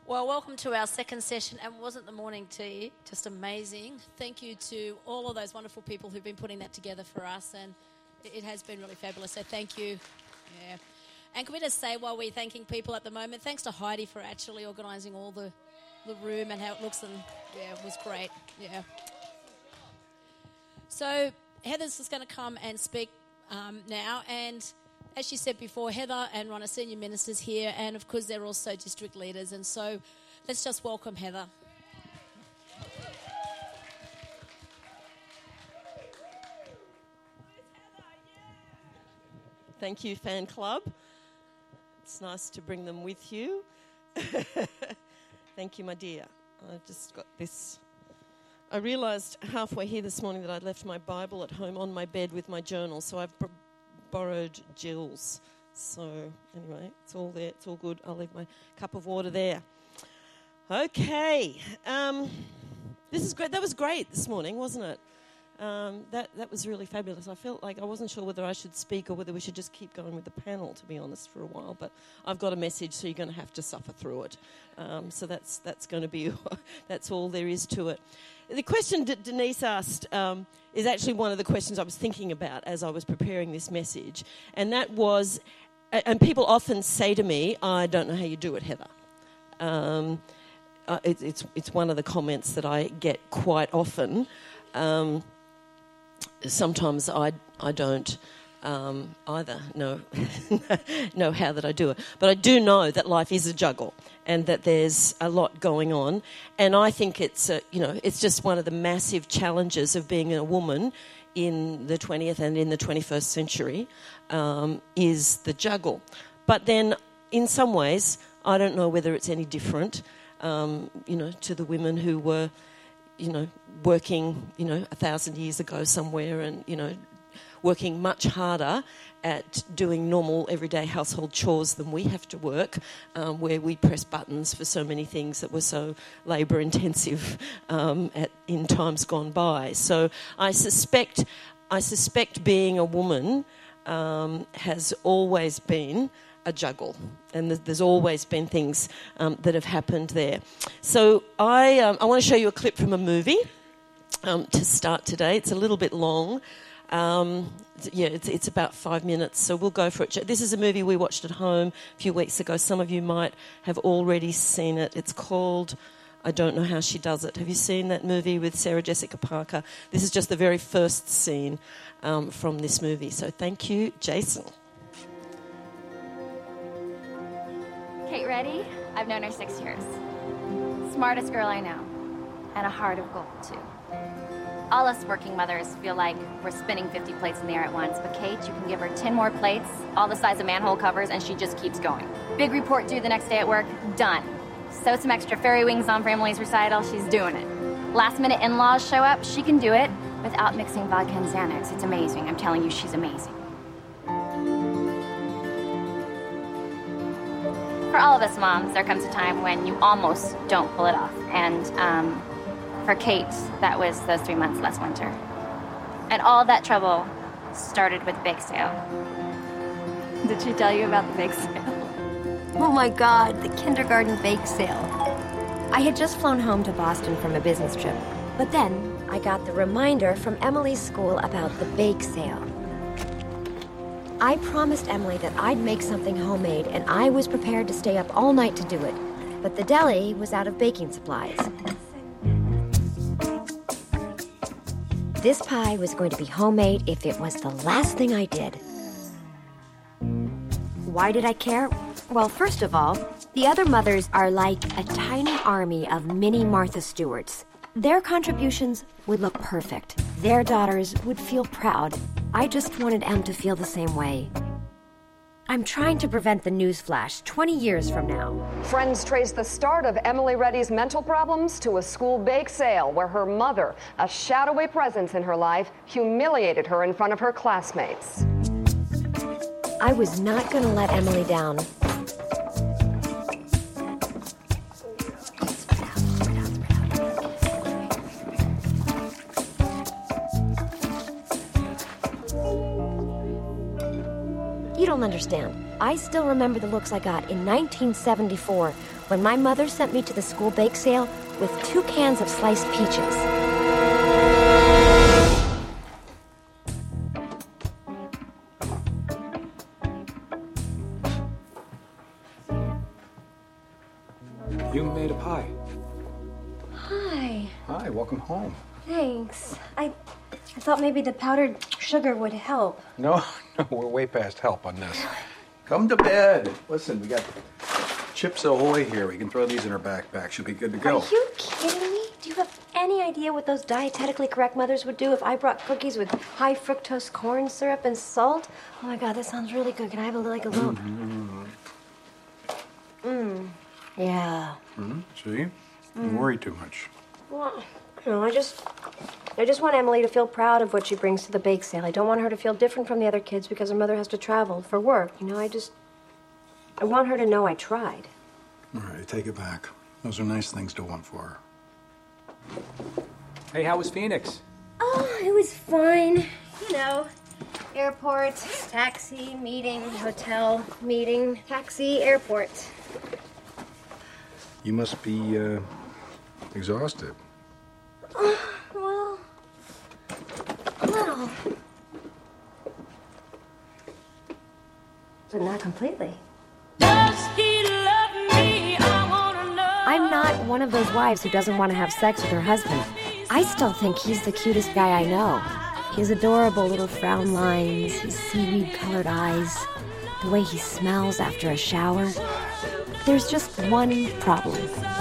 Well, welcome to our second session, and wasn't the morning tea just amazing? Thank you to all of those wonderful people who've been putting that together for us, and it has been really fabulous, so thank you. Yeah. And can we just say, while we're thanking people at the moment, thanks to Heidi for actually organising all the room and how it looks, and yeah, it was great. Yeah. So Heather's just going to come and speak now, and as she said before, Heather and Ron are senior ministers here, and of course they're also district leaders, and so let's just welcome Heather. Thank you, fan club. It's nice to bring them with you. Thank you, my dear. I just got this. I realised halfway here this morning that I'd left my Bible at home on my bed with my journal, so I've borrowed Jill's. So anyway, it's all there. It's all good. I'll leave my cup of water there. Okay. This is great. That was great this morning, wasn't it? That was really fabulous. I felt like I wasn't sure whether I should speak or whether we should just keep going with the panel, to be honest, for a while. But I've got a message, so you're going to have to suffer through it. So that's going to be that's all there is to it. The question that Denise asked is actually one of the questions I was thinking about as I was preparing this message, and that was, and people often say to me, "I don't know how you do it, Heather." It's one of the comments that I get quite often. Sometimes I don't either know how that I do it. But I do know that life is a juggle and that there's a lot going on. And I think it's just one of the massive challenges of being a woman in the 20th and in the 21st century is the juggle. But then in some ways, I don't know whether it's any different, to the women who were, working, 1,000 years ago somewhere and, working much harder at doing normal everyday household chores than we have to work, where we press buttons for so many things that were so labour intensive in times gone by. So I suspect being a woman has always been a juggle, and there's always been things that have happened there. So I want to show you a clip from a movie to start today. It's a little bit long. It's about 5 minutes, so we'll go for it. This is a movie we watched at home a few weeks ago. Some of you might have already seen it. It's called I Don't Know How She Does It. Have you seen that movie with Sarah Jessica Parker? This is just the very first scene from this movie. So thank you, Jason. Kate Reddy, I've known her 6 years. Smartest girl I know. And a heart of gold, too. All us working mothers feel like we're spinning 50 plates in the air at once, but Kate, you can give her 10 more plates, all the size of manhole covers, and she just keeps going. Big report due the next day at work, done. Sew some extra fairy wings on for Emily's recital, she's doing it. Last minute in-laws show up, she can do it without mixing vodka and Xanax. It's amazing, I'm telling you, she's amazing. For all of us moms, there comes a time when you almost don't pull it off. And for Kate, that was those 3 months last winter. And all that trouble started with bake sale. Did she tell you about the bake sale? Oh my God, the kindergarten bake sale. I had just flown home to Boston from a business trip, but then I got the reminder from Emily's school about the bake sale. I promised Emily that I'd make something homemade, and I was prepared to stay up all night to do it. But the deli was out of baking supplies. This pie was going to be homemade if it was the last thing I did. Why did I care? Well, first of all, the other mothers are like a tiny army of mini Martha Stewarts. Their contributions would look perfect. Their daughters would feel proud. I just wanted Em to feel the same way. I'm trying to prevent the newsflash 20 years from now. Friends trace the start of Emily Reddy's mental problems to a school bake sale where her mother, a shadowy presence in her life, humiliated her in front of her classmates. I was not going to let Emily down. You don't understand. I still remember the looks I got in 1974 when my mother sent me to the school bake sale with 2 cans of sliced peaches. You made a pie. Hi. Hi, welcome home. Thanks. I thought maybe the powdered sugar would help. No, we're way past help on this. Come to bed. Listen, we got Chips Ahoy here. We can throw these in her backpack. She'll be good to go. Are you kidding me? Do you have any idea what those dietetically correct mothers would do if I brought cookies with high fructose corn syrup and salt? Oh my God, that sounds really good. Can I have a look? Yeah. See? Don't worry too much. Well, I just want Emily to feel proud of what she brings to the bake sale. I don't want her to feel different from the other kids because her mother has to travel for work. I want her to know I tried. All right, I take it back. Those are nice things to want for her. Hey, how was Phoenix? Oh, it was fine. Airport, taxi, meeting, hotel, meeting, taxi, airport. You must be, exhausted. Well, a little. But not completely. I'm not one of those wives who doesn't want to have sex with her husband. I still think he's the cutest guy I know. His adorable little frown lines, his seaweed-colored eyes, the way he smells after a shower. There's just one problem.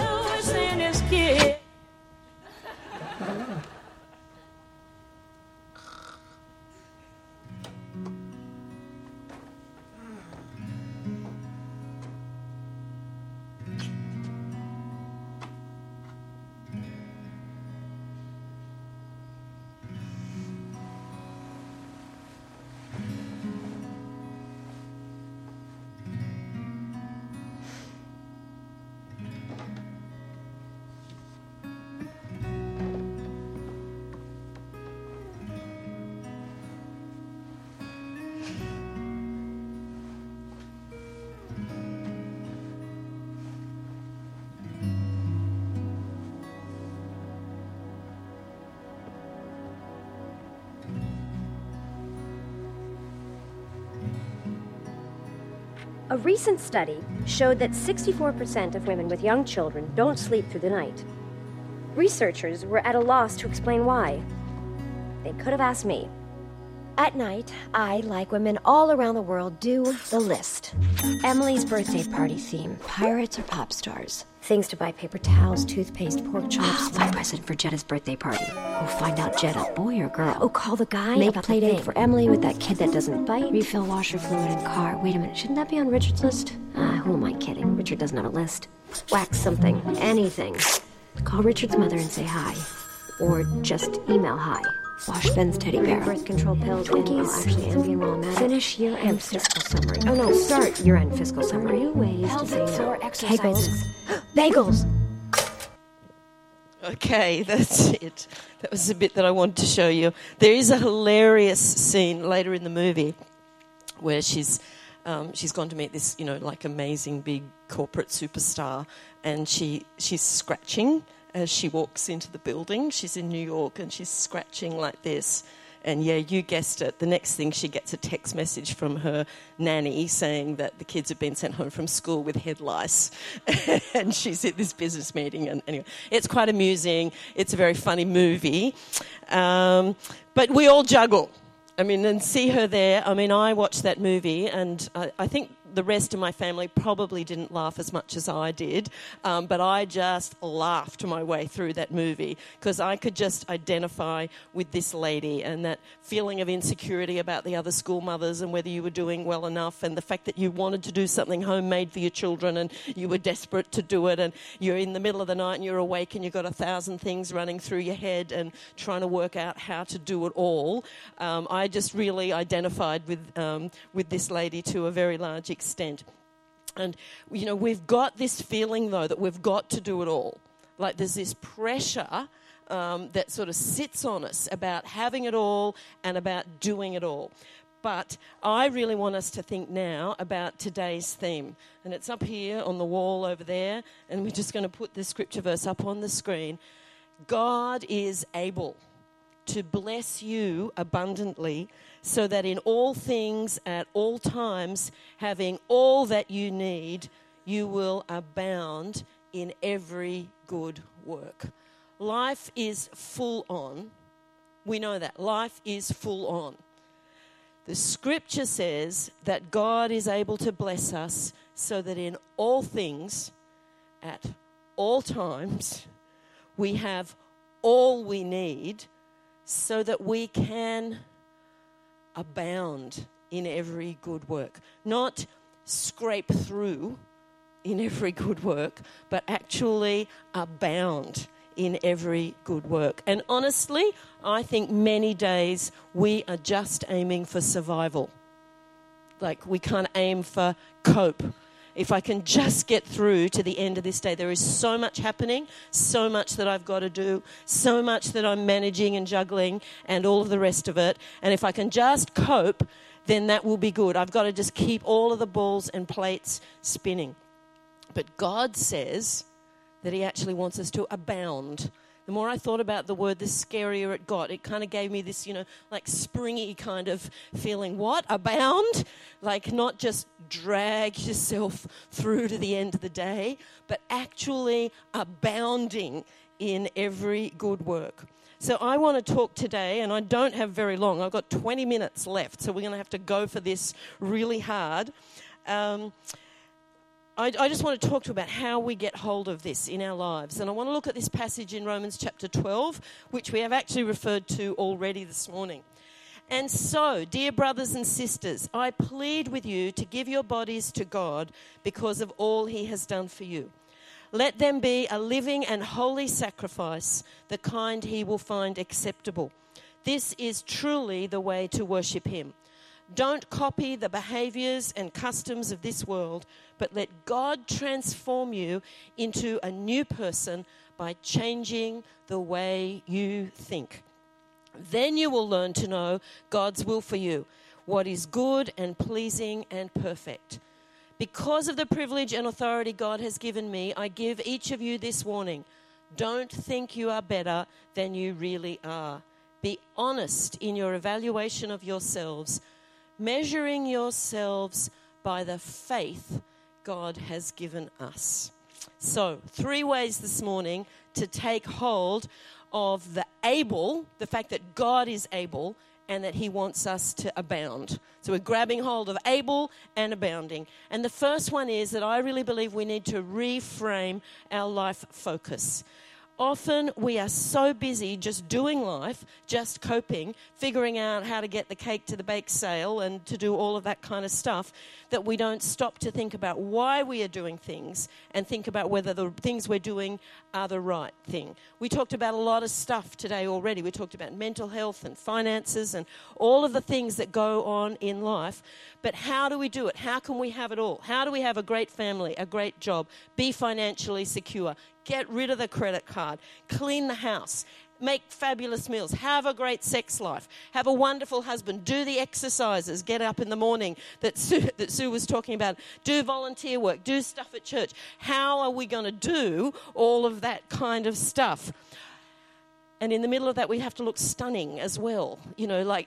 A recent study showed that 64% of women with young children don't sleep through the night. Researchers were at a loss to explain why. They could have asked me. At night, I, like women all around the world, do the list. Emily's birthday party theme, pirates or pop stars. Things to buy: paper towels, toothpaste, pork chops. My present for Jetta's birthday party. Oh, find out Jetta, boy or girl. Oh, call the guy. Make a play date for Emily with that kid that doesn't bite. Refill washer fluid in car. Wait a minute, shouldn't that be on Richard's list? Who am I kidding? Richard doesn't have a list. Wax something, anything. Call Richard's mother and say hi. Or just email hi. Wash Ben's teddy bear. Birth control pills. Twinkies. Actually, Ambien while I'm at it. Finish year-end fiscal summary. Oh no, start year-end fiscal summary. New ways to say no. Exercises. Bagels. Okay, that's it. That was the bit that I wanted to show you. There is a hilarious scene later in the movie where she's gone to meet this, like amazing big corporate superstar, and she's scratching as she walks into the building. She's in New York and she's scratching like this. And yeah, you guessed it. The next thing, she gets a text message from her nanny saying that the kids have been sent home from school with head lice. And she's at this business meeting. And anyway, it's quite amusing. It's a very funny movie. But we all juggle. And see her there. I watched that movie, and I think the rest of my family probably didn't laugh as much as I did, but I just laughed my way through that movie because I could just identify with this lady and that feeling of insecurity about the other school mothers and whether you were doing well enough, and the fact that you wanted to do something homemade for your children and you were desperate to do it, and you're in the middle of the night and you're awake and you've got 1,000 things running through your head and trying to work out how to do it all. I just really identified with this lady to a very large extent. And, we've got this feeling, though, that we've got to do it all. Like there's this pressure that sort of sits on us about having it all and about doing it all. But I really want us to think now about today's theme. And it's up here on the wall over there. And we're just going to put the scripture verse up on the screen. God is able to bless you abundantly so that in all things at all times, having all that you need, you will abound in every good work. Life is full on. We know that. Life is full on. The scripture says that God is able to bless us so that in all things, at all times, we have all we need so that we can abound in every good work. Not scrape through in every good work, but actually abound in every good work. And honestly, I think many days we are just aiming for survival. Like we can't aim for cope. If I can just get through to the end of this day, there is so much happening, so much that I've got to do, so much that I'm managing and juggling and all of the rest of it. And if I can just cope, then that will be good. I've got to just keep all of the balls and plates spinning. But God says that he actually wants us to abound. The more I thought about the word, the scarier it got. It kind of gave me this, like springy kind of feeling. What? Abound? Like not just drag yourself through to the end of the day, but actually abounding in every good work. So I want to talk today, and I don't have very long. I've got 20 minutes left, so we're going to have to go for this really hard. I just want to talk to you about how we get hold of this in our lives. And I want to look at this passage in Romans chapter 12, which we have actually referred to already this morning. And so, dear brothers and sisters, I plead with you to give your bodies to God because of all he has done for you. Let them be a living and holy sacrifice, the kind he will find acceptable. This is truly the way to worship him. Don't copy the behaviors and customs of this world, but let God transform you into a new person by changing the way you think. Then you will learn to know God's will for you, what is good and pleasing and perfect. Because of the privilege and authority God has given me, I give each of you this warning. Don't think you are better than you really are. Be honest in your evaluation of yourselves, measuring yourselves by the faith God has given us. So, 3 ways this morning to take hold of the fact that God is able and that he wants us to abound. So we're grabbing hold of able and abounding. And the first one is that I really believe we need to reframe our life focus. Often we are so busy just doing life, just coping, figuring out how to get the cake to the bake sale and to do all of that kind of stuff, that we don't stop to think about why we are doing things and think about whether the things we're doing are the right thing. We talked about a lot of stuff today already. We talked about mental health and finances and all of the things that go on in life. But how do we do it? How can we have it all? How do we have a great family, a great job, be financially secure, get rid of the credit card, clean the house, make fabulous meals, have a great sex life, have a wonderful husband, do the exercises, get up in the morning that Sue was talking about, do volunteer work, do stuff at church. How are we going to do all of that kind of stuff? And in the middle of that, we have to look stunning as well. Not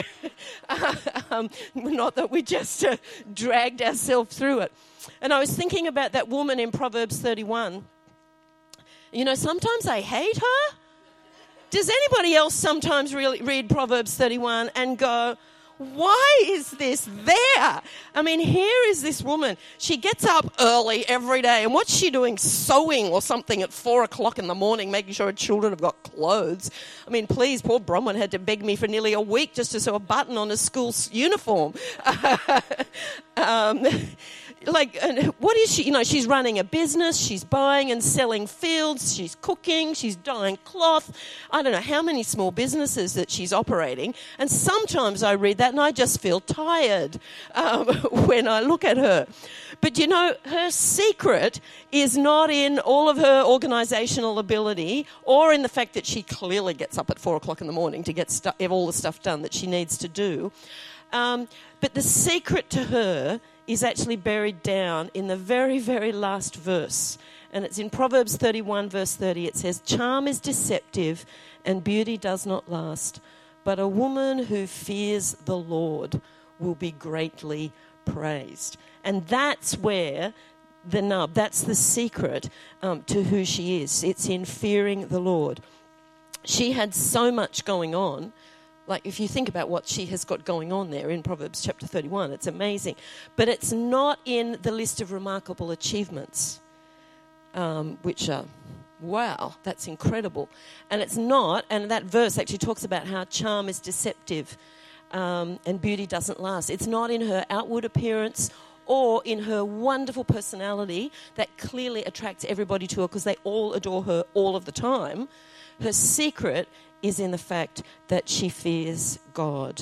that we just dragged ourselves through it. And I was thinking about that woman in Proverbs 31. Sometimes I hate her. Does anybody else sometimes really read Proverbs 31 and go, why is this there? I mean, here is this woman. She gets up early every day. And what's she doing? Sewing or something at 4 o'clock in the morning, making sure her children have got clothes. I mean, please, poor Bronwyn had to beg me for nearly a week just to sew a button on a school uniform. What is she? She's running a business. She's buying and selling fields. She's cooking. She's dyeing cloth. I don't know how many small businesses that she's operating. And sometimes I read that and I just feel tired when I look at her. But her secret is not in all of her organisational ability or in the fact that she clearly gets up at 4 o'clock in the morning to get all the stuff done that she needs to do. But the secret to her is actually buried down in the very, very last verse. And it's in Proverbs 31, verse 30. It says, "Charm is deceptive and beauty does not last, but a woman who fears the Lord will be greatly praised." And that's where the nub, that's the secret to who she is. It's in fearing the Lord. She had so much going on. Like, if you think about what she has got going on there in Proverbs chapter 31, it's amazing. But it's not in the list of remarkable achievements, which are, wow, that's incredible. And it's not, and that verse actually talks about how charm is deceptive and beauty doesn't last. It's not in her outward appearance or in her wonderful personality that clearly attracts everybody to her because they all adore her all of the time. Her secret is in the fact that she fears God.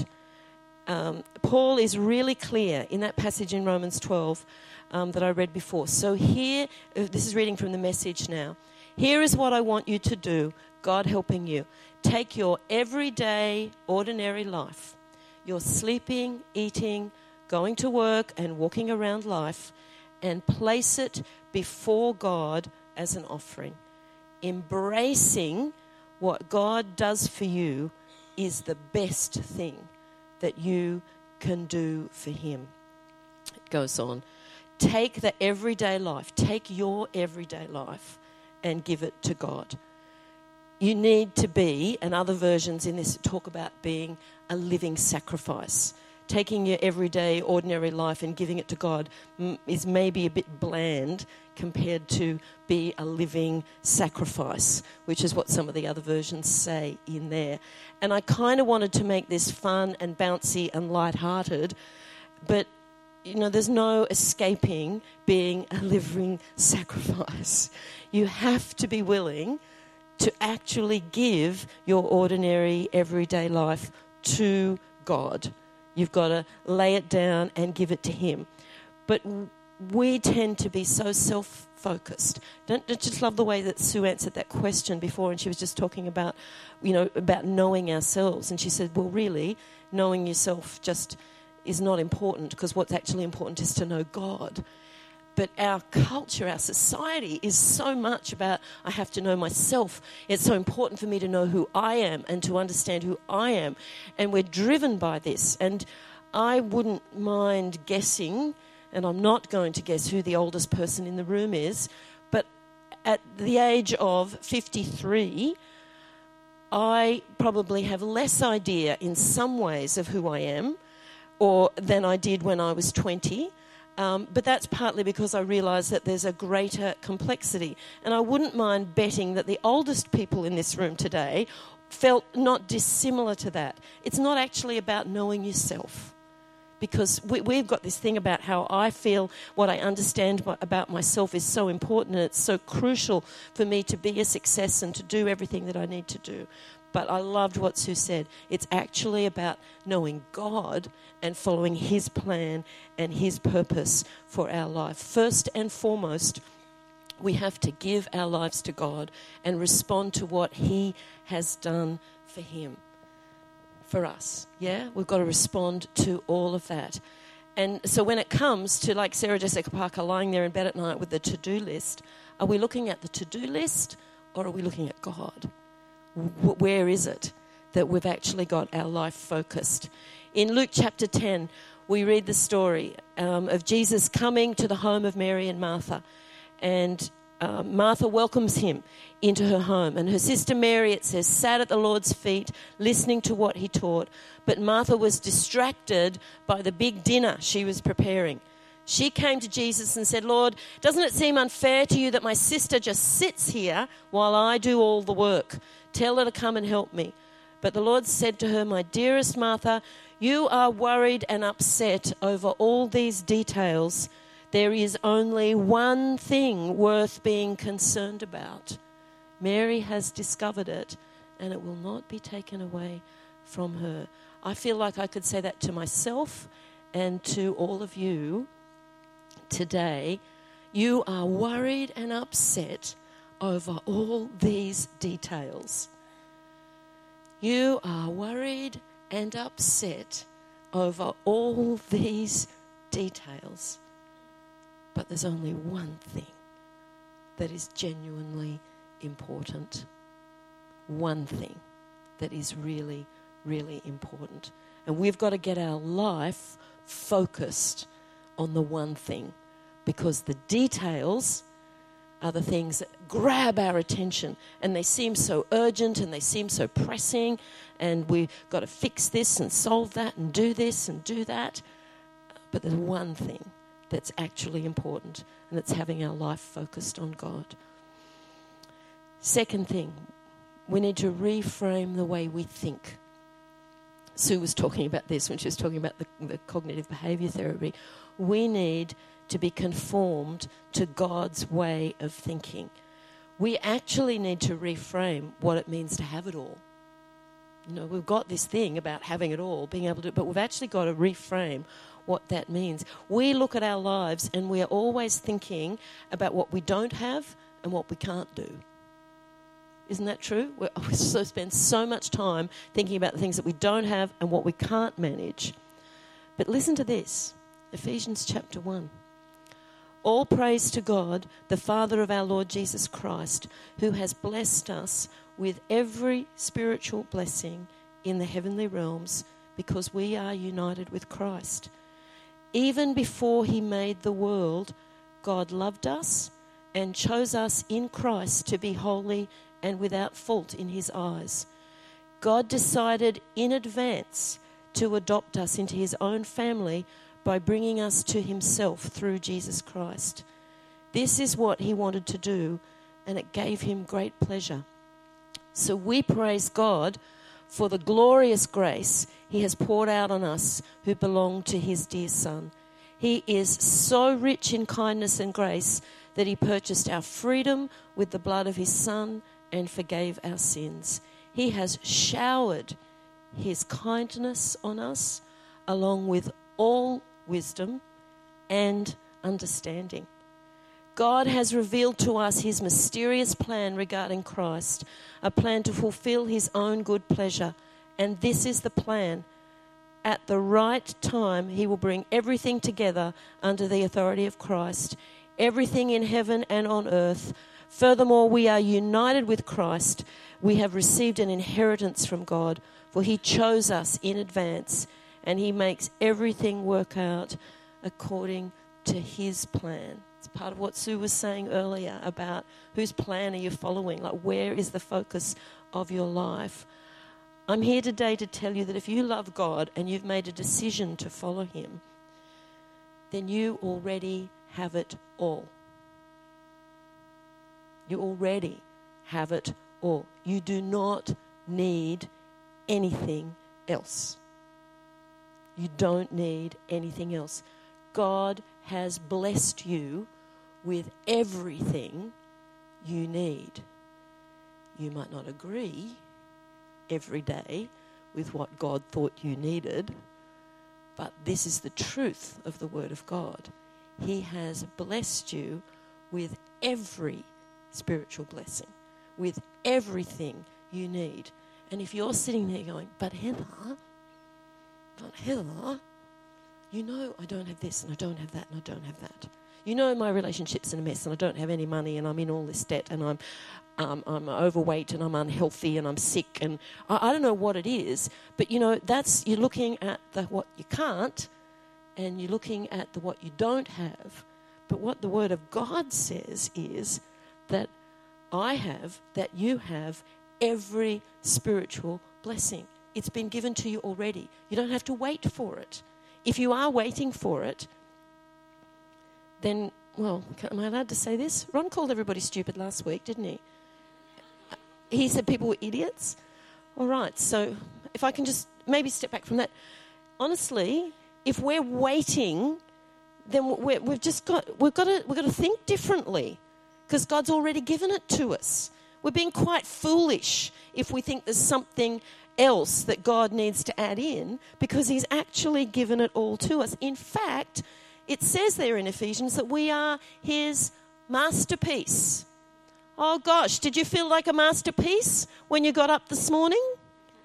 Paul is really clear in that passage in Romans 12 that I read before. So here, this is reading from the Message now. "Here is what I want you to do, God helping you. Take your everyday, ordinary life, your sleeping, eating, going to work and walking around life, and place it before God as an offering. Embracing what God does for you is the best thing that you can do for him." It goes on. Take the everyday life, take your everyday life and give it to God. You need to be, and other versions in this talk about being a living sacrifice. Taking your everyday, ordinary life and giving it to God is maybe a bit bland compared to be a living sacrifice, which is what some of the other versions say in there. And I kind of wanted to make this fun and bouncy and lighthearted, but, you know, there's no escaping being a living sacrifice. You have to be willing to actually give your ordinary, everyday life to God. You've got to lay it down and give it to him. But we tend to be so self-focused. Don't just love the way that Sue answered that question before, and she was just talking about, you know, about knowing ourselves. And she said, well, really, knowing yourself just is not important, because what's actually important is to know God. But our culture, our society is so much about, I have to know myself. It's so important for me to know who I am and to understand who I am. And we're driven by this. And I wouldn't mind guessing, and I'm not going to guess who the oldest person in the room is, but at the age of 53, I probably have less idea in some ways of who I am than I did when I was 20. But that's partly because I realise that there's a greater complexity. And I wouldn't mind betting that the oldest people in this room today felt not dissimilar to that. It's not actually about knowing yourself. Because we've got this thing about how I feel, what I understand about myself is so important, and it's so crucial for me to be a success and to do everything that I need to do. But I loved what Sue said. It's actually about knowing God and following his plan and his purpose for our life. First and foremost, we have to give our lives to God and respond to what he has done for him. For us, yeah? We've got to respond to all of that. And so when it comes to, like Sarah Jessica Parker lying there in bed at night with the to-do list, are we looking at the to-do list or are we looking at God? Where is it that we've actually got our life focused? In Luke chapter 10, we read the story of Jesus coming to the home of Mary and Martha. And Martha welcomes him into her home. And her sister Mary, it says, sat at the Lord's feet listening to what he taught. But Martha was distracted by the big dinner she was preparing. She came to Jesus and said, Lord, doesn't it seem unfair to you that my sister just sits here while I do all the work? Tell her to come and help me. But the Lord said to her, my dearest Martha, you are worried and upset over all these details. There is only one thing worth being concerned about. Mary has discovered it, and it will not be taken away from her. I feel like I could say that to myself and to all of you today. You are worried and upset over all these details. You are worried and upset over all these details. But there's only one thing that is genuinely important. One thing that is really, really important. And we've got to get our life focused on the one thing, because the details are the things that grab our attention, and they seem so urgent and they seem so pressing, and we've got to fix this and solve that and do this and do that. But there's one thing that's actually important, and it's having our life focused on God. Second thing, we need to reframe the way we think. Sue was talking about this when she was talking about the cognitive behaviour therapy. We need to be conformed to God's way of thinking. We actually need to reframe what it means to have it all. You know, we've got this thing about having it all, being able to, but we've actually got to reframe what that means. We look at our lives and we are always thinking about what we don't have and what we can't do. Isn't that true? We spend so much time thinking about the things that we don't have and what we can't manage. But listen to this, Ephesians chapter 1. All praise to God, the Father of our Lord Jesus Christ, who has blessed us with every spiritual blessing in the heavenly realms, because we are united with Christ. Even before he made the world, God loved us and chose us in Christ to be holy and without fault in his eyes. God decided in advance to adopt us into his own family by bringing us to himself through Jesus Christ. This is what he wanted to do, and it gave him great pleasure. So we praise God for the glorious grace he has poured out on us who belong to his dear Son. He is so rich in kindness and grace that he purchased our freedom with the blood of his Son and forgave our sins. He has showered his kindness on us along with all wisdom and understanding. God has revealed to us his mysterious plan regarding Christ, a plan to fulfill his own good pleasure. And this is the plan. At the right time, he will bring everything together under the authority of Christ, everything in heaven and on earth. Furthermore, we are united with Christ. We have received an inheritance from God, for he chose us in advance, and he makes everything work out according to his plan. It's part of what Sue was saying earlier about whose plan are you following? Like, where is the focus of your life? I'm here today to tell you that if you love God and you've made a decision to follow him, then you already have it all. You already have it all. You do not need anything else. You don't need anything else. God has blessed you with everything you need. You might not agree every day with what God thought you needed, but this is the truth of the Word of God. He has blessed you with every spiritual blessing, with everything you need. And if you're sitting there going, but Heather, you know I don't have this and I don't have that and I don't have that. You know my relationship's in a mess and I don't have any money and I'm in all this debt and I'm overweight and I'm unhealthy and I'm sick and I don't know what it is. But you know, you're looking at what you can't and you're looking at what you don't have. But what the Word of God says is that that you have every spiritual blessing. It's been given to you already. You don't have to wait for it. If you are waiting for it, then, well, am I allowed to say this? Ron called everybody stupid last week, didn't he? He said people were idiots. All right, so if I can just maybe step back from that. Honestly, if we're waiting, then we've got to think differently, because God's already given it to us. We're being quite foolish if we think there's something else that God needs to add in, because he's actually given it all to us. In fact, it says there in Ephesians that we are his masterpiece. Oh gosh, did you feel like a masterpiece when you got up this morning?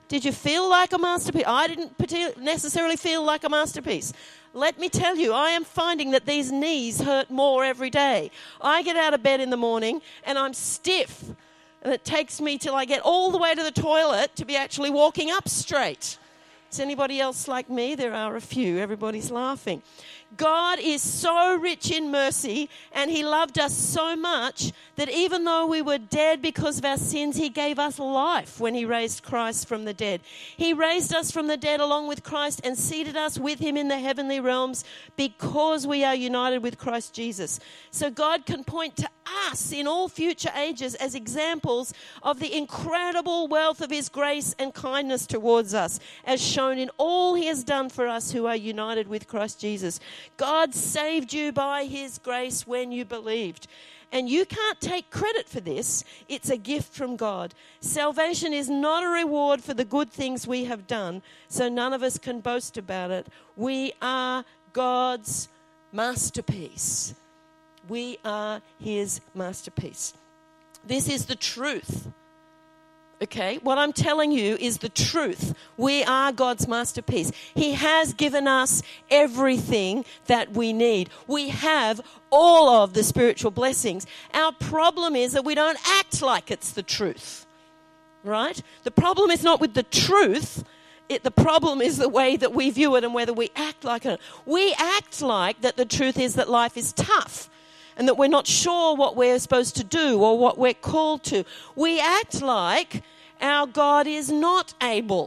Did you feel like a masterpiece? I didn't necessarily feel like a masterpiece. Let me tell you, I am finding that these knees hurt more every day. I get out of bed in the morning and I'm stiff. And it takes me till I get all the way to the toilet to be actually walking up straight. Is anybody else like me? There are a few. Everybody's laughing. God is so rich in mercy, and he loved us so much that even though we were dead because of our sins, he gave us life when he raised Christ from the dead. He raised us from the dead along with Christ and seated us with him in the heavenly realms because we are united with Christ Jesus. So God can point to us in all future ages as examples of the incredible wealth of his grace and kindness towards us, as shown in all he has done for us who are united with Christ Jesus. God saved you by his grace when you believed. And you can't take credit for this. It's a gift from God. Salvation is not a reward for the good things we have done, so none of us can boast about it. We are God's masterpiece. We are his masterpiece. This is the truth. Okay, what I'm telling you is the truth. We are God's masterpiece. He has given us everything that we need. We have all of the spiritual blessings. Our problem is that we don't act like it's the truth, right? The problem is not with the truth. The problem is the way that we view it and whether we act like it. We act like that the truth is that life is tough and that we're not sure what we're supposed to do or what we're called to. We act like our God is not able.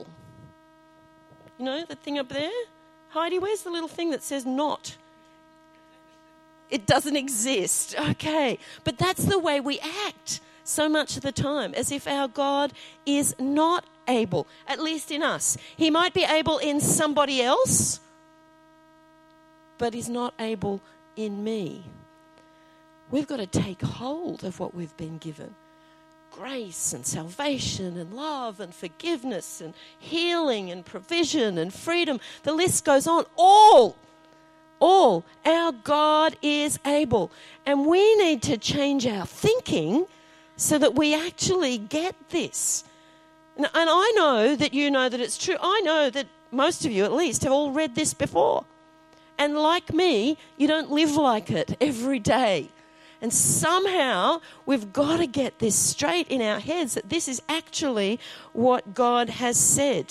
You know the thing up there? Heidi, where's the little thing that says not? It doesn't exist. Okay. But that's the way we act so much of the time, as if our God is not able, at least in us. He might be able in somebody else, but he's not able in me. We've got to take hold of what we've been given. Grace and salvation and love and forgiveness and healing and provision and freedom. The list goes on. All. Our God is able. And we need to change our thinking so that we actually get this. And I know that you know that it's true. I know that most of you at least have all read this before. And like me, you don't live like it every day. And somehow we've got to get this straight in our heads that this is actually what God has said.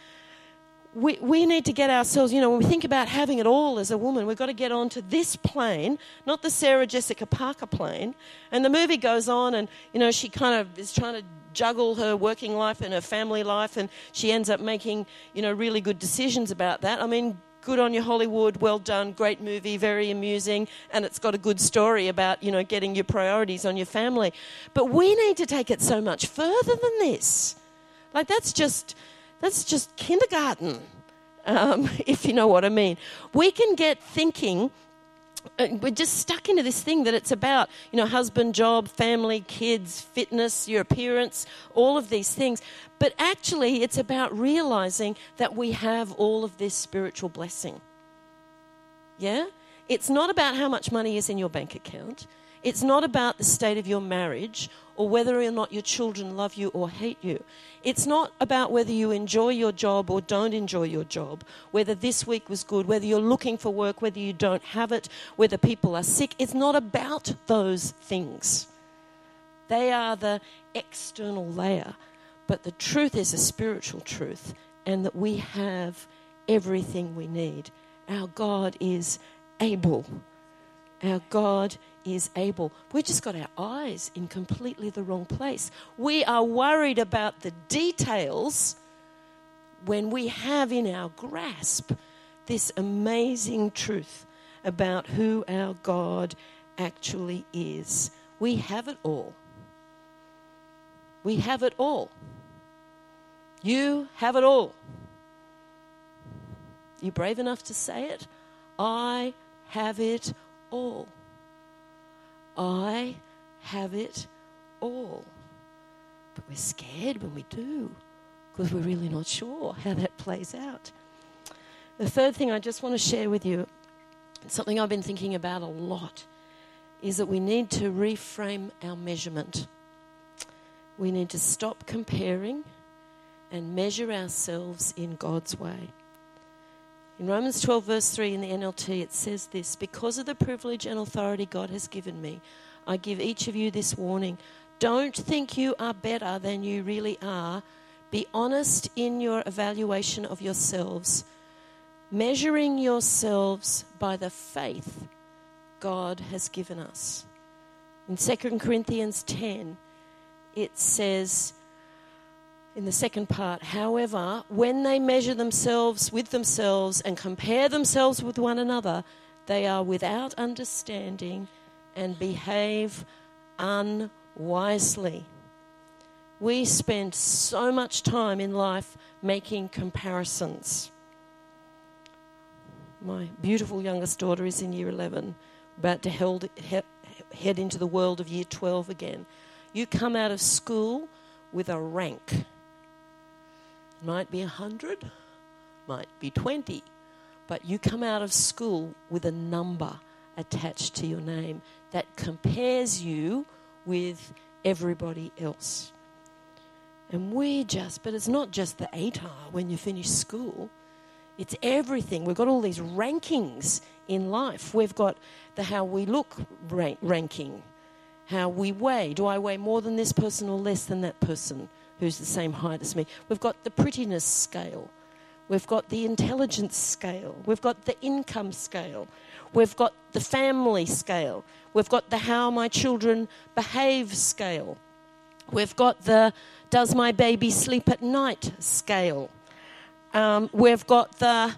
We need to get ourselves, when we think about having it all as a woman, we've got to get onto this plane, not the Sarah Jessica Parker plane. And the movie goes on and, she kind of is trying to juggle her working life and her family life, and she ends up making, really good decisions about that. I mean, good on you, Hollywood. Well done. Great movie. Very amusing. And it's got a good story about, getting your priorities on your family. But we need to take it so much further than this. Like, that's just kindergarten, if you know what I mean. We can get thinking, we're just stuck into this thing that it's about, husband, job, family, kids, fitness, your appearance, all of these things. But actually, it's about realizing that we have all of this spiritual blessing. Yeah? It's not about how much money is in your bank account. It's not about the state of your marriage or whether or not your children love you or hate you. It's not about whether you enjoy your job or don't enjoy your job, whether this week was good, whether you're looking for work, whether you don't have it, whether people are sick. It's not about those things. They are the external layer. But the truth is a spiritual truth, and that we have everything we need. Our God is able. Our God is able. We've just got our eyes in completely the wrong place. We are worried about the details when we have in our grasp this amazing truth about who our God actually is. We have it all. We have it all. You have it all. You brave enough to say it? I have it all. I have it all. But we're scared when we do, because we're really not sure how that plays out. The third thing I just want to share with you, something I've been thinking about a lot, is that we need to reframe our measurement. We need to stop comparing and measure ourselves in God's way. In Romans 12 verse 3 in the NLT, it says this: because of the privilege and authority God has given me, I give each of you this warning. Don't think you are better than you really are. Be honest in your evaluation of yourselves, measuring yourselves by the faith God has given us. In 2 Corinthians 10, it says in the second part, however, when they measure themselves with themselves and compare themselves with one another, they are without understanding and behave unwisely. We spend so much time in life making comparisons. My beautiful youngest daughter is in year 11, about to head into the world of year 12 again. You come out of school with a rank. It might be 100, might be 20, but you come out of school with a number attached to your name that compares you with everybody else. And but it's not just the ATAR when you finish school. It's everything. We've got all these rankings in life. We've got the how we look ranking, how we weigh. Do I weigh more than this person or less than that person who's the same height as me? We've got the prettiness scale. We've got the intelligence scale. We've got the income scale. We've got the family scale. We've got the how my children behave scale. We've got the does my baby sleep at night scale. We've got the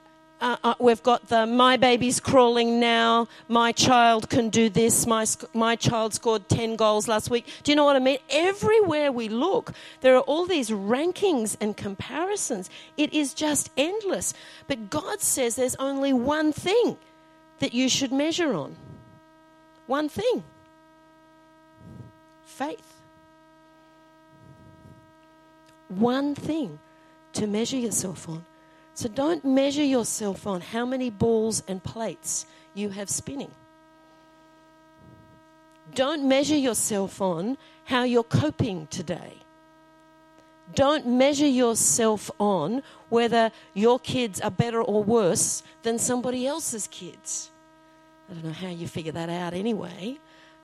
my baby's crawling now, my child can do this, my child scored 10 goals last week. Do you know what I mean? Everywhere we look, there are all these rankings and comparisons. It is just endless. But God says there's only one thing that you should measure on. One thing. Faith. One thing to measure yourself on. So don't measure yourself on how many balls and plates you have spinning. Don't measure yourself on how you're coping today. Don't measure yourself on whether your kids are better or worse than somebody else's kids. I don't know how you figure that out anyway.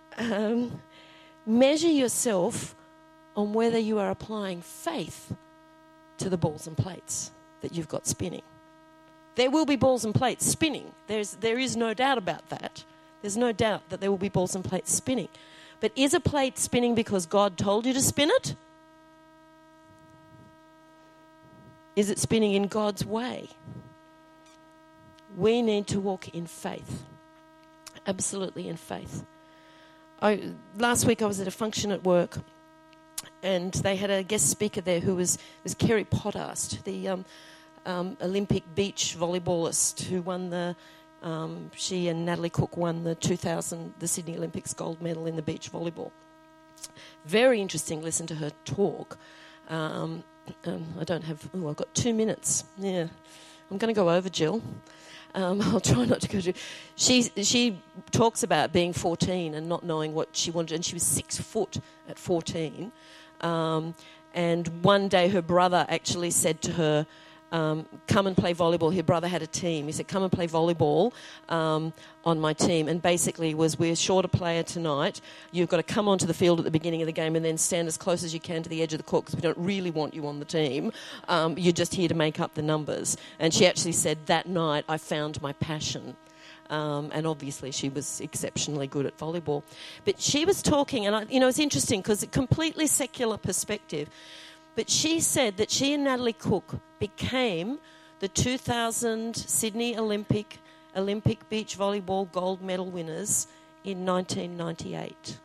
Measure yourself on whether you are applying faith to the balls and plates that you've got spinning. There will be balls and plates spinning. There is no doubt about that. There's no doubt that there will be balls and plates spinning. But is a plate spinning because God told you to spin it? Is it spinning in God's way? We need to walk in faith. Absolutely in faith. Last week I was at a function at work, and they had a guest speaker there who was Kerry Pottast, the Olympic beach volleyballist who won she and Natalie Cook won the Sydney Olympics gold medal in the beach volleyball. Very interesting, listen to her talk. I've got 2 minutes. Yeah, I'm going to go over, Jill. I'll try not to go to... She talks about being 14 and not knowing what she wanted, and she was 6 foot at 14. And one day her brother actually said to her, come and play volleyball. Her brother had a team. He said, come and play volleyball on my team. And basically we're short a player tonight. You've got to come onto the field at the beginning of the game and then stand as close as you can to the edge of the court because we don't really want you on the team. You're just here to make up the numbers. And she actually said, that night I found my passion. And obviously she was exceptionally good at volleyball. But she was talking, and it's interesting because a completely secular perspective. But she said that she and Natalie Cook became the 2000 Sydney Olympic beach volleyball gold medal winners in 1998.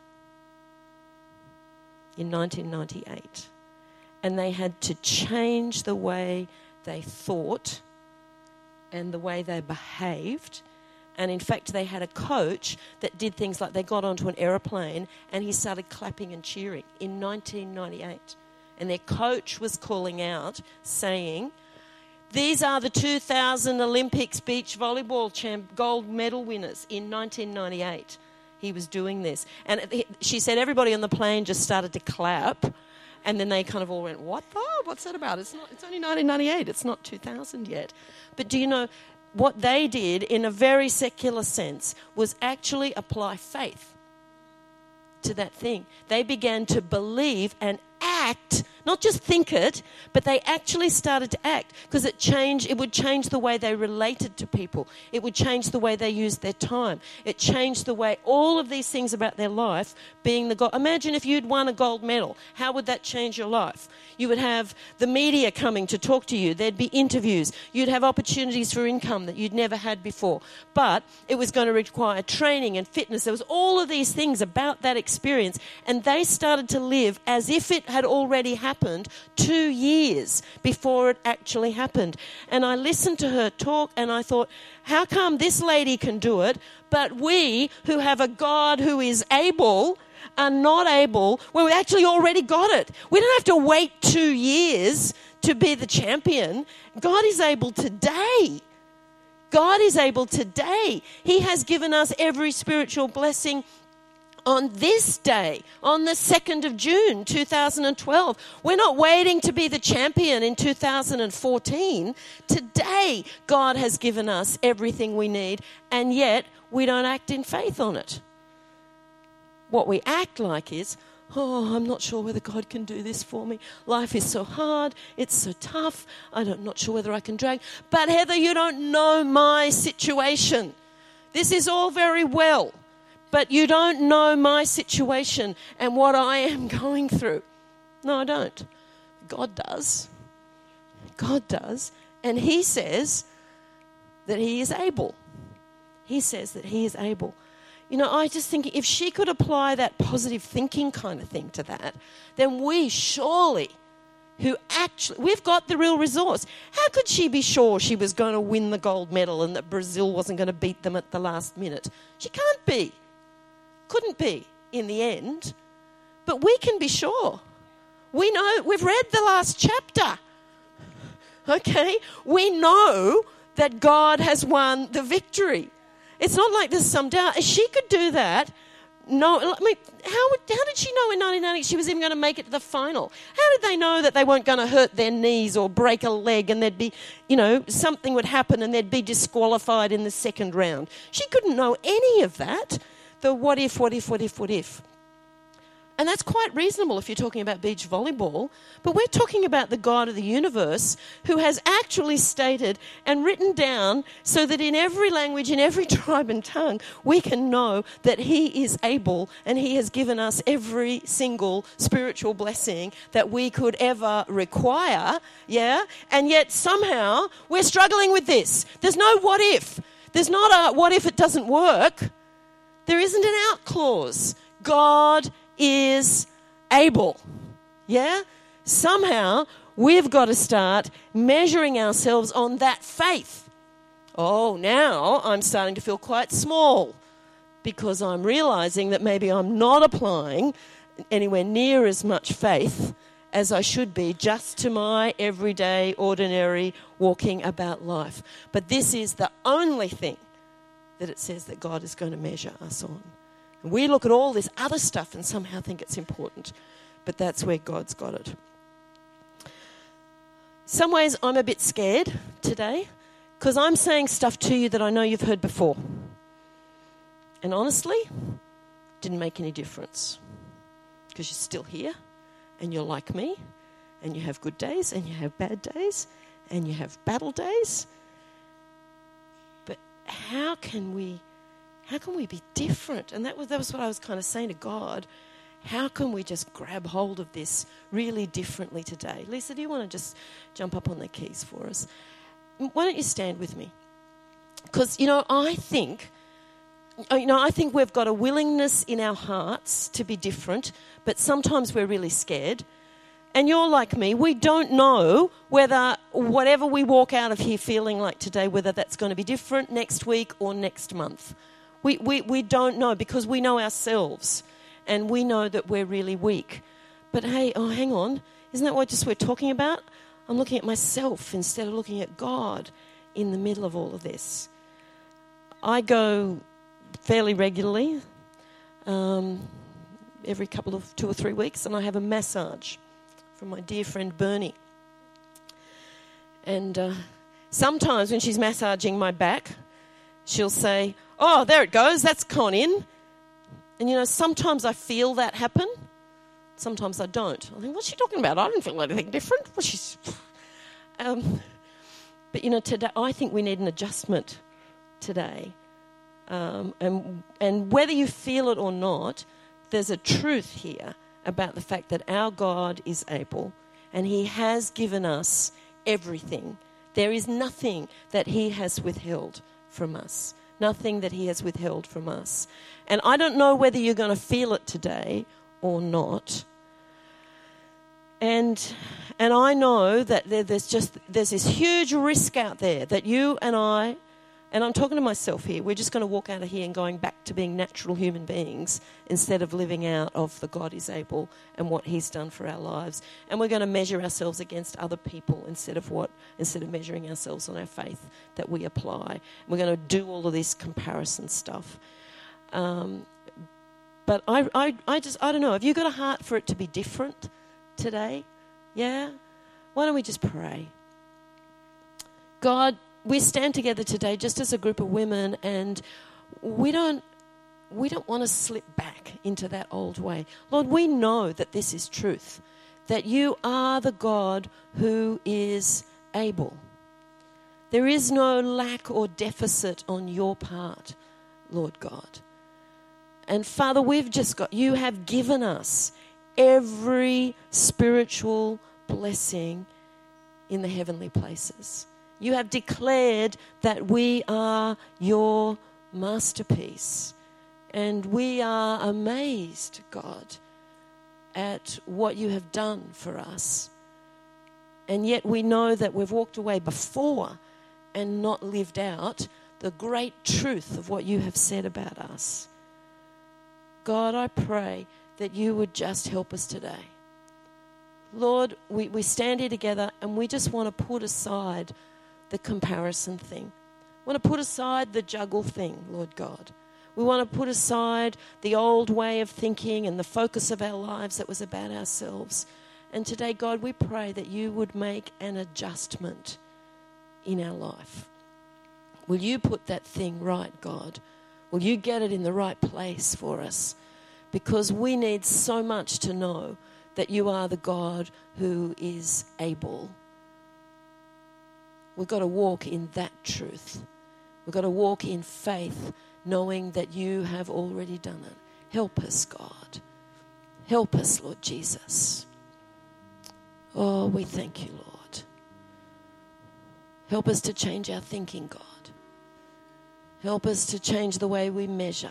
In 1998. And they had to change the way they thought and the way they behaved. And in fact, they had a coach that did things like they got onto an aeroplane and he started clapping and cheering in 1998. And their coach was calling out, saying, these are the 2000 Olympics beach volleyball gold medal winners in 1998. He was doing this. And she said everybody on the plane just started to clap. And then they kind of all went, what? Oh, what's that about? It's only 1998. It's not 2000 yet. But do you know, what they did in a very secular sense was actually apply faith to that thing. They began to believe and act, not just think it, but they actually started to act, because it would change the way they related to people. It would change the way they used their time. It changed the way all of these things about their life being the goal. Imagine if you'd won a gold medal. How would that change your life? You would have the media coming to talk to you. There'd be interviews. You'd have opportunities for income that you'd never had before. But it was going to require training and fitness. There was all of these things about that experience, and they started to live as if it had already happened 2 years before it actually happened. And I listened to her talk and I thought, how come this lady can do it, but we who have a God who is able are not able, well, we actually already got it. We don't have to wait 2 years to be the champion. God is able today. God is able today. He has given us every spiritual blessing on this day, on the 2nd of June, 2012. We're not waiting to be the champion in 2014. Today, God has given us everything we need, and yet we don't act in faith on it. What we act like is, oh, I'm not sure whether God can do this for me. Life is so hard. It's so tough. I'm not sure whether I can drag. But Heather, you don't know my situation. This is all very well, but you don't know my situation and what I am going through. No, I don't. God does. God does. And He says that He is able. He says that He is able. You know, I just think if she could apply that positive thinking kind of thing to that, then we surely, we've got the real resource. How could she be sure she was going to win the gold medal and that Brazil wasn't going to beat them at the last minute? She can't be. Couldn't be in the end. But we can be sure. We know, we've read the last chapter. Okay? We know that God has won the victory. It's not like there's some doubt. If she could do that, no, I mean, how did she know in 1990 she was even going to make it to the final? How did they know that they weren't going to hurt their knees or break a leg and there'd be, something would happen and they'd be disqualified in the second round? She couldn't know any of that. The what if. And that's quite reasonable if you're talking about beach volleyball. But we're talking about the God of the universe who has actually stated and written down so that in every language, in every tribe and tongue, we can know that He is able, and He has given us every single spiritual blessing that we could ever require, yeah? And yet somehow we're struggling with this. There's no what if. There's not a what if it doesn't work. There isn't an out clause. God is able. Yeah? Somehow we've got to start measuring ourselves on that faith. Oh, now I'm starting to feel quite small because I'm realizing that maybe I'm not applying anywhere near as much faith as I should be just to my everyday, ordinary walking about life. But this is the only thing that it says that God is going to measure us on. We look at all this other stuff and somehow think it's important, but that's where God's got it. Some ways I'm a bit scared today because I'm saying stuff to you that I know you've heard before. And honestly, didn't make any difference because you're still here and you're like me and you have good days and you have bad days and you have battle days. But how can we be different? And that was what I was kind of saying to God. How can we just grab hold of this really differently today? Lisa, do you want to just jump up on the keys for us? Why don't you stand with me? Because, I think we've got a willingness in our hearts to be different, but sometimes we're really scared. And you're like me, we don't know whether whatever we walk out of here feeling like today, whether that's going to be different next week or next month. We don't know because we know ourselves and we know that we're really weak. But hey, hang on. Isn't that what we're talking about? I'm looking at myself instead of looking at God in the middle of all of this. I go fairly regularly, every couple of 2 or 3 weeks, and I have a massage. from my dear friend Bernie. And sometimes when she's massaging my back, she'll say, "Oh, there it goes, that's gone in." And, you know, sometimes I feel that happen. Sometimes I don't. I think, what's she talking about? I don't feel anything different. Well, she's... But, you know, today I think we need an adjustment today. And whether you feel it or not, there's a truth here about the fact that our God is able and he has given us everything. There is nothing that he has withheld from us. Nothing that he has withheld from us. And I don't know whether you're going to feel it today or not. And I know that there's this huge risk out there that you and I, and I'm talking to myself here, we're just going to walk out of here and going back to being natural human beings instead of living out of the God is able and what he's done for our lives. And we're going to measure ourselves against other people instead of measuring ourselves on our faith that we apply. We're going to do all of this comparison stuff. But I don't know. Have you got a heart for it to be different today? Yeah? Why don't we just pray? God, we stand together today just as a group of women, and we don't want to slip back into that old way. Lord, we know that this is truth, that you are the God who is able. There is no lack or deficit on your part, Lord God. And Father, you have given us every spiritual blessing in the heavenly places. You have declared that we are your masterpiece. And we are amazed, God, at what you have done for us. And yet we know that we've walked away before and not lived out the great truth of what you have said about us. God, I pray that you would just help us today. Lord, we stand here together and we just want to put aside the comparison thing. We want to put aside the juggle thing, Lord God. We want to put aside the old way of thinking and the focus of our lives that was about ourselves. And today, God, we pray that you would make an adjustment in our life. Will you put that thing right, God? Will you get it in the right place for us? Because we need so much to know that you are the God who is able. We've got to walk in that truth. We've got to walk in faith, knowing that you have already done it. Help us, God. Help us, Lord Jesus. Oh, we thank you, Lord. Help us to change our thinking, God. Help us to change the way we measure.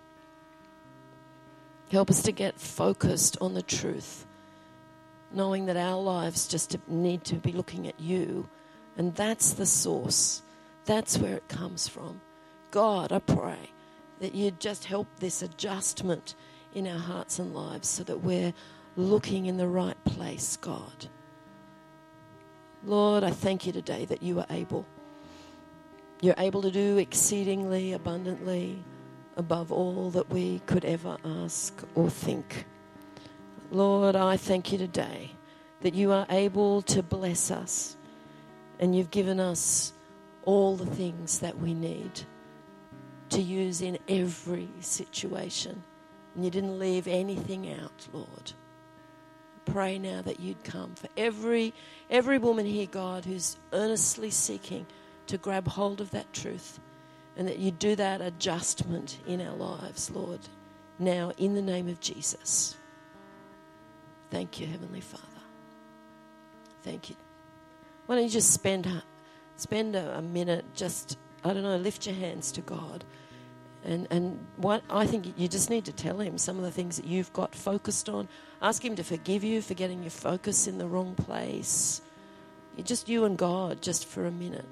Help us to get focused on the truth, knowing that our lives just need to be looking at you. And that's the source. That's where it comes from. God, I pray that you'd just help this adjustment in our hearts and lives so that we're looking in the right place, God. Lord, I thank you today that you are able. You're able to do exceedingly abundantly above all that we could ever ask or think. Lord, I thank you today that you are able to bless us and you've given us all the things that we need to use in every situation. And you didn't leave anything out, Lord. Pray now that you'd come for every woman here, God, who's earnestly seeking to grab hold of that truth, and that you do that adjustment in our lives, Lord, now in the name of Jesus. Thank you, Heavenly Father. Thank you. Why don't you just spend a minute, just, I don't know, lift your hands to God. And what I think you just need to tell him some of the things that you've got focused on. Ask him to forgive you for getting your focus in the wrong place. Just you and God, just for a minute.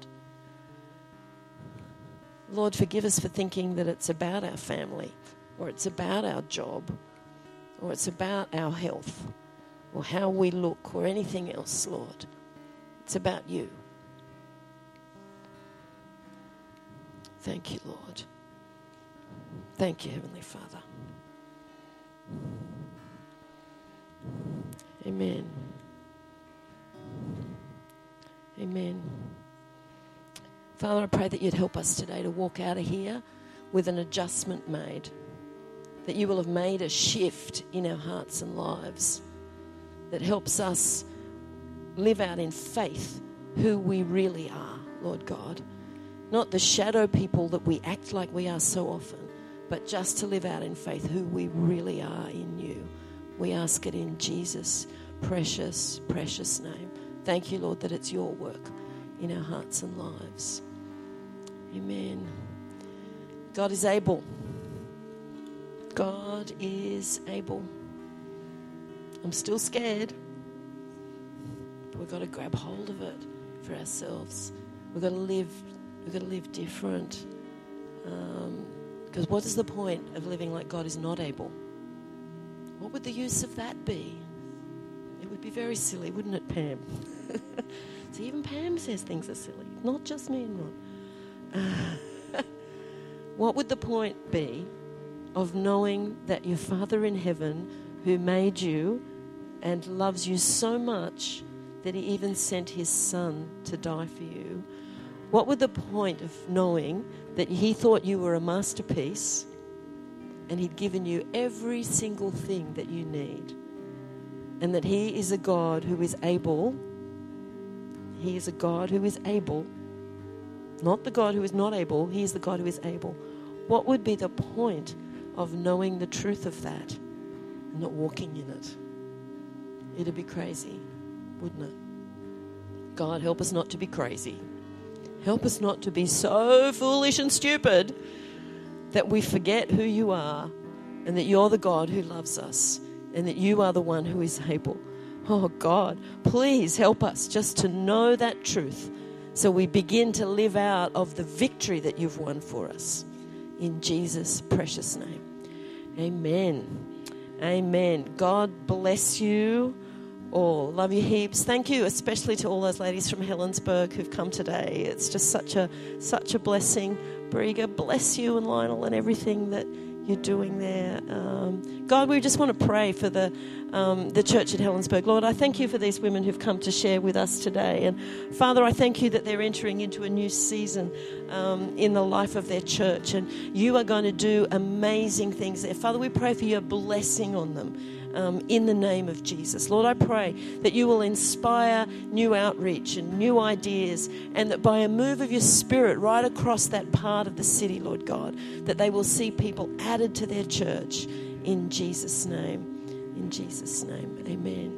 Lord, forgive us for thinking that it's about our family, or it's about our job, or it's about our health, or how we look, or anything else, Lord. It's about you. Thank you, Lord. Thank you, Heavenly Father. Amen. Amen. Father, I pray that you'd help us today to walk out of here with an adjustment made, that you will have made a shift in our hearts and lives that helps us live out in faith who we really are, Lord God. Not the shadow people that we act like we are so often, but just to live out in faith who we really are in you. We ask it in Jesus' precious, precious name. Thank you, Lord, that it's your work in our hearts and lives. Amen. God is able. God is able. I'm still scared, but we've got to grab hold of it for ourselves. We've got to live different. Because what is the point of living like God is not able? What would the use of that be? It would be very silly, wouldn't it, Pam? So even Pam says things are silly, not just me and Ron. What would the point be of knowing that your Father in heaven, who made you and loves you so much that he even sent his Son to die for you, what would the point of knowing that he thought you were a masterpiece and he'd given you every single thing that you need, and that he is a God who is able? He is a God who is able, not the God who is not able. He is the God who is able. What would be the point of knowing the truth of that and not walking in it? It'd be crazy, wouldn't it? God, help us not to be crazy. Help us not to be so foolish and stupid that we forget who you are and that you're the God who loves us and that you are the one who is able. Oh God, please help us just to know that truth so we begin to live out of the victory that you've won for us. In Jesus' precious name. Amen. Amen. God bless you all. Love you heaps. Thank you especially to all those ladies from Helensburgh who've come today. It's just such a blessing. Briga, bless you, and Lionel, and everything that you're doing there. God, we just want to pray for the church at Helensburgh. Lord, I thank you for these women who've come to share with us today. And Father, I thank you that they're entering into a new season in the life of their church. And you are going to do amazing things there. Father, we pray for your blessing on them. In the name of Jesus. Lord, I pray that you will inspire new outreach and new ideas, and that by a move of your Spirit right across that part of the city, Lord God, that they will see people added to their church in Jesus' name. In Jesus' name. Amen.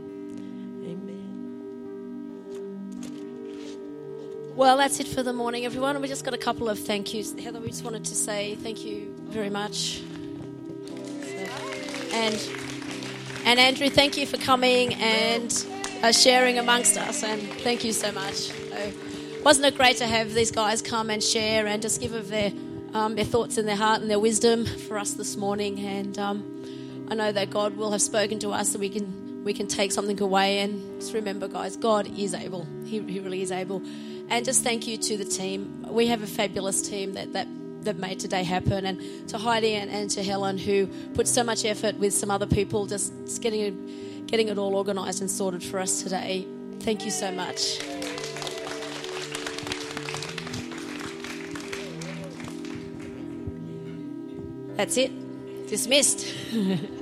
Amen. Well, that's it for the morning, everyone. We just got a couple of thank yous. Heather, we just wanted to say thank you very much. And Andrew, thank you for coming and sharing amongst us, and thank you so much. Wasn't it great to have these guys come and share and just give of their thoughts and their heart and their wisdom for us this morning? And I know that God will have spoken to us, so we can take something away. And just remember, guys, God is able. He really is able. And just thank you to the team. We have a fabulous team that made today happen, and to Heidi and to Helen, who put so much effort with some other people just getting it all organised and sorted for us today. Thank you so much. That's it. Dismissed.